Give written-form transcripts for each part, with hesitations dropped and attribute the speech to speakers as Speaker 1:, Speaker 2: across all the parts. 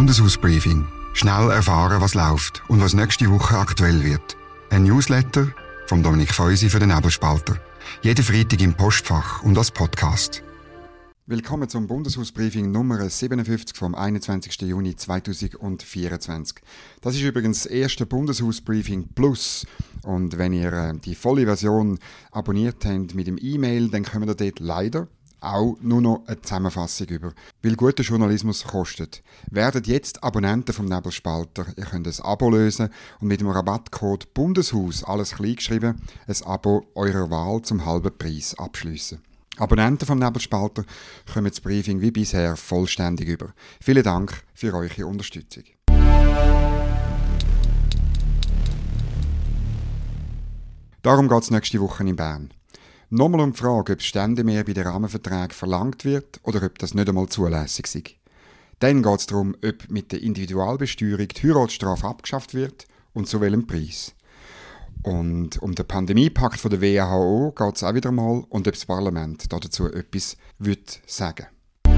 Speaker 1: Bundeshausbriefing. Schnell erfahren, was läuft und was nächste Woche aktuell wird. Ein Newsletter von Dominik Feusi für den Nebelspalter. Jeden Freitag im Postfach und als Podcast. Willkommen zum Bundeshausbriefing Nummer 57 vom 21. Juni 2024. Das ist übrigens das erste Bundeshausbriefing Plus. Und wenn ihr die volle Version abonniert habt mit dem E-Mail, dann kommen wir dort leider auch nur noch eine Zusammenfassung über. Weil guter Journalismus kostet. Werdet jetzt Abonnenten vom Nebelspalter. Ihr könnt ein Abo lösen und mit dem Rabattcode Bundeshaus, alles klein geschrieben, ein Abo eurer Wahl zum halben Preis abschliessen. Abonnenten vom Nebelspalter kommen das Briefing wie bisher vollständig über. Vielen Dank für eure Unterstützung. Darum geht es nächste Woche in Bern. Nochmal um die Frage, ob das Ständemehr bei den Rahmenverträgen verlangt wird oder ob das nicht einmal zulässig ist. Dann geht es darum, ob mit der Individualbesteuerung die Heiratsstrafe abgeschafft wird und zu welchem Preis. Und um den Pandemiepakt von der WHO geht es auch wieder mal und ob das Parlament dazu etwas sagen will.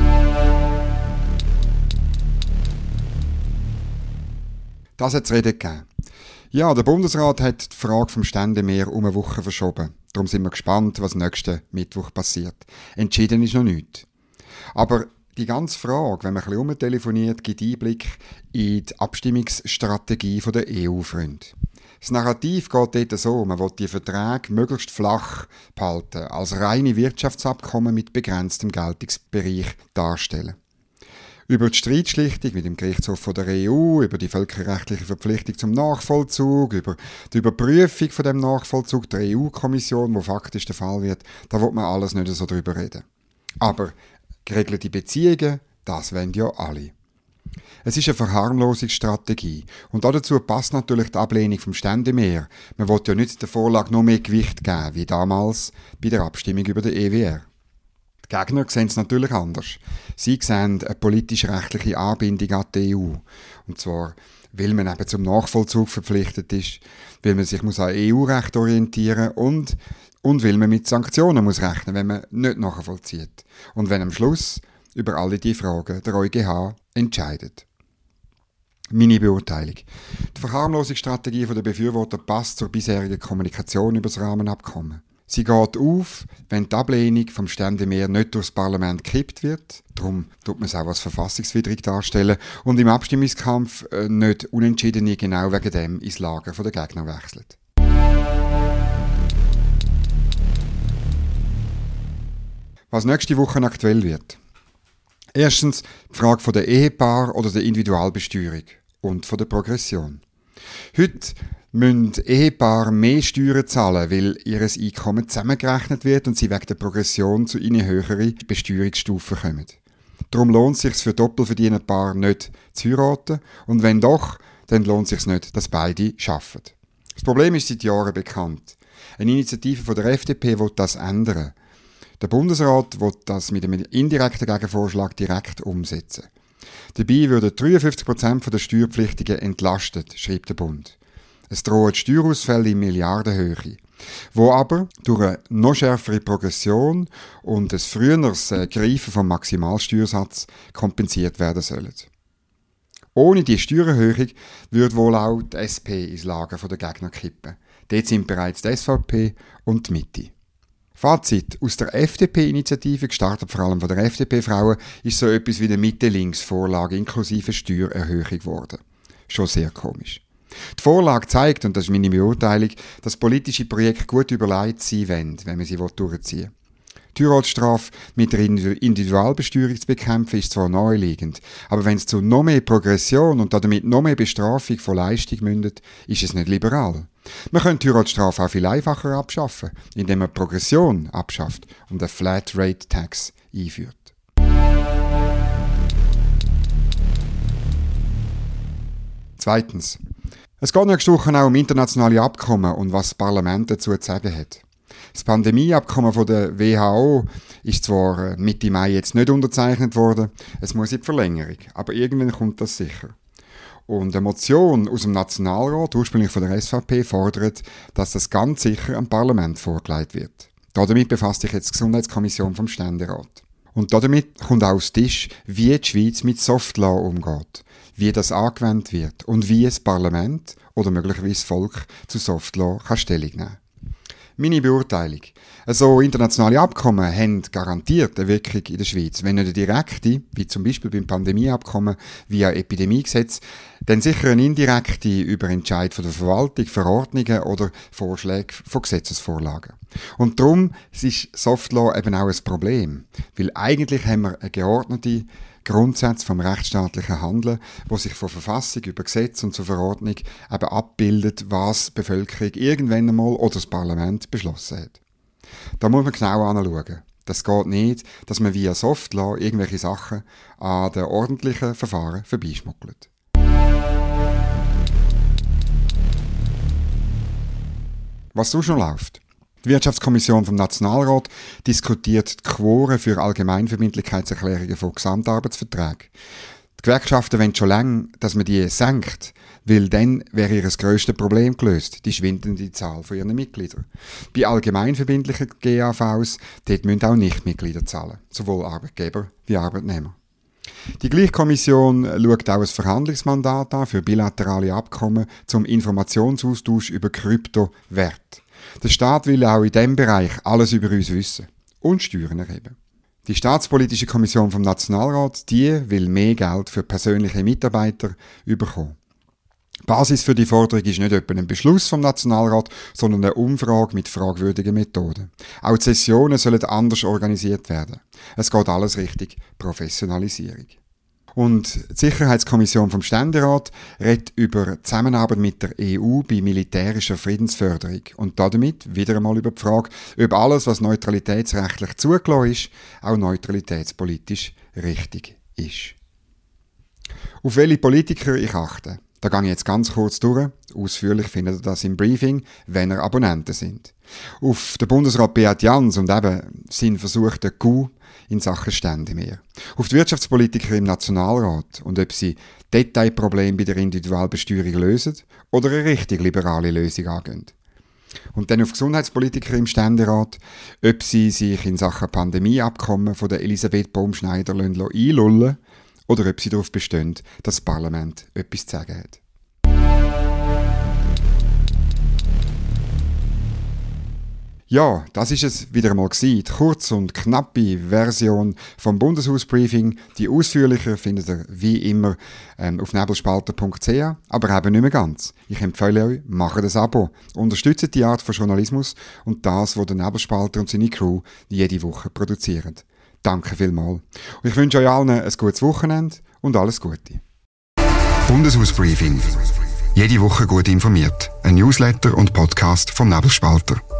Speaker 1: Das hat es Reden gegeben. Ja, der Bundesrat hat die Frage vom Ständemehr um eine Woche verschoben. Darum sind wir gespannt, was nächsten Mittwoch passiert. Entschieden ist noch nichts. Aber die ganze Frage, wenn man ein bisschen rumtelefoniert, gibt Einblick in die Abstimmungsstrategie der EU-Freunde. Das Narrativ geht dort so, man will die Verträge möglichst flach behalten, als reine Wirtschaftsabkommen mit begrenztem Geltungsbereich darstellen. Über die Streitschlichtung mit dem Gerichtshof von der EU, über die völkerrechtliche Verpflichtung zum Nachvollzug, über die Überprüfung von dem Nachvollzug der EU-Kommission, wo faktisch der Fall wird, da will man alles nicht so drüber reden. Aber geregelte Beziehungen, das wollen ja alle. Es ist eine Verharmlosungsstrategie und dazu passt natürlich die Ablehnung vom Ständemehr. Man will ja nicht der Vorlage noch mehr Gewicht geben, wie damals bei der Abstimmung über den EWR. Die Gegner sehen es natürlich anders. Sie sehen eine politisch-rechtliche Anbindung an die EU. Und zwar, weil man eben zum Nachvollzug verpflichtet ist, weil man sich an EU-Recht orientieren muss und weil man mit Sanktionen muss rechnen, wenn man nicht nachvollzieht. Und wenn am Schluss über alle diese Fragen der EuGH entscheidet. Meine Beurteilung. Die Verharmlosungsstrategie der Befürworter passt zur bisherigen Kommunikation über das Rahmenabkommen. Sie geht auf, wenn die Ablehnung vom Ständemehr nicht durchs Parlament gekippt wird. Darum tut man es auch als verfassungswidrig darstellen und im Abstimmungskampf nicht Unentschiedene genau wegen dem ins Lager der Gegner wechselt. Was nächste Woche aktuell wird. Erstens die Frage der Ehepaar oder der Individualbesteuerung und von der Progression. Heute müssen Ehepaare mehr Steuern zahlen, weil ihr Einkommen zusammengerechnet wird und sie wegen der Progression zu ihnen höhere Besteuerungsstufen kommen. Darum lohnt es sich für doppelverdienende Paare nicht zu heiraten und wenn doch, dann lohnt es sich nicht, dass beide arbeiten. Das Problem ist seit Jahren bekannt. Eine Initiative von der FDP will das ändern. Der Bundesrat will das mit einem indirekten Gegenvorschlag direkt umsetzen. Dabei würden 53% der Steuerpflichtigen entlastet, schreibt der Bund. Es drohen Steuerausfälle in Milliardenhöhe, wo aber durch eine noch schärfere Progression und ein früheres Greifen vom Maximalsteuersatz kompensiert werden sollen. Ohne die Steuererhöhung würde wohl auch die SP ins Lager der Gegner kippen. Dort sind bereits die SVP und die Mitte. Fazit: Aus der FDP-Initiative, gestartet vor allem von der FDP-Frauen, ist so etwas wie eine Mitte-Links-Vorlage inklusive Steuererhöhung geworden. Schon sehr komisch. Die Vorlage zeigt, und das ist meine Beurteilung, dass politische Projekte gut überlegt sein wollen, wenn man sie durchziehen will. Die Heiratsstrafe mit der Individualbesteuerung zu bekämpfen ist zwar naheliegend, aber wenn es zu noch mehr Progression und damit noch mehr Bestrafung von Leistung mündet, ist es nicht liberal. Man könnte die Heiratsstrafe auch viel einfacher abschaffen, indem man Progression abschafft und eine Flat-Rate-Tax einführt. Zweitens. Es geht nächste Woche auch um internationale Abkommen und was das Parlament dazu zu sagen hat. Das Pandemieabkommen von der WHO ist zwar Mitte Mai jetzt nicht unterzeichnet worden, es muss in die Verlängerung, aber irgendwann kommt das sicher. Und eine Motion aus dem Nationalrat, ursprünglich von der SVP, fordert, dass das ganz sicher am Parlament vorgelegt wird. Damit befasst sich jetzt die Gesundheitskommission vom Ständerat. Und damit kommt auch aufs Tisch, wie die Schweiz mit Softlaw umgeht, wie das angewendet wird und wie das Parlament oder möglicherweise das Volk zu Softlaw kann Stellung nehmen. Meine Beurteilung. Also internationale Abkommen haben garantiert eine Wirkung in der Schweiz. Wenn nicht eine direkte, wie zum Beispiel beim Pandemieabkommen via Epidemiegesetz, dann sicher eine indirekte über Entscheid von der Verwaltung, Verordnungen oder Vorschläge von Gesetzesvorlagen. Und darum ist Softlaw eben auch ein Problem, weil eigentlich haben wir eine geordnete Grundsätze vom rechtsstaatlichen Handeln, wo sich von Verfassung über Gesetz und zur Verordnung eben abbildet, was die Bevölkerung irgendwann einmal oder das Parlament beschlossen hat. Da muss man genau anschauen. Das geht nicht, dass man via Softlaw irgendwelche Sachen an den ordentlichen Verfahren vorbeischmuggelt. Was sonst noch läuft? Die Wirtschaftskommission vom Nationalrat diskutiert die Quoren für Allgemeinverbindlichkeitserklärungen von Gesamtarbeitsverträgen. Die Gewerkschaften wollen schon lange, dass man die senkt, weil dann wäre ihr grösstes Problem gelöst, die schwindende Zahl von ihren Mitgliedern. Bei allgemeinverbindlichen GAVs, dort müssen auch Nichtmitglieder zahlen, sowohl Arbeitgeber wie Arbeitnehmer. Die gleiche Kommission schaut auch ein Verhandlungsmandat an für bilaterale Abkommen zum Informationsaustausch über Kryptowerte. Der Staat will auch in diesem Bereich alles über uns wissen und Steuern erheben. Die Staatspolitische Kommission vom Nationalrat, die will mehr Geld für persönliche Mitarbeiter bekommen. Die Basis für die Forderung ist nicht etwa ein Beschluss vom Nationalrat, sondern eine Umfrage mit fragwürdigen Methoden. Auch die Sessionen sollen anders organisiert werden. Es geht alles Richtung Professionalisierung. Und die Sicherheitskommission vom Ständerat redet über die Zusammenarbeit mit der EU bei militärischer Friedensförderung und damit wieder einmal über die Frage, ob alles, was neutralitätsrechtlich zugelassen ist, auch neutralitätspolitisch richtig ist. Auf welche Politiker ich achte, da gehe ich jetzt ganz kurz durch. Ausführlich findet ihr das im Briefing, wenn ihr Abonnenten sind. Auf den Bundesrat Beat Jans und eben seinen versuchten Coup in Sachen Ständemeer. Auf die Wirtschaftspolitiker im Nationalrat und ob sie Detailprobleme bei der Individualbesteuerung lösen oder eine richtig liberale Lösung angehen. Und dann auf Gesundheitspolitiker im Ständerat, ob sie sich in Sachen Pandemieabkommen von der Elisabeth Baumschneider einlullen lassen oder ob sie darauf bestehen, dass das Parlament etwas zu sagen hat. Ja, das ist es wieder einmal gewesen. Die kurz und knappe Version vom Bundeshausbriefing. Die ausführlicher findet ihr wie immer auf nebelspalter.ch, aber eben nicht mehr ganz. Ich empfehle euch, macht ein Abo. Unterstützt die Art von Journalismus und das, was der Nebelspalter und seine Crew jede Woche produzieren. Danke vielmals. Und ich wünsche euch allen ein gutes Wochenende und alles Gute.
Speaker 2: Bundeshausbriefing. Jede Woche gut informiert. Ein Newsletter und Podcast vom Nebelspalter.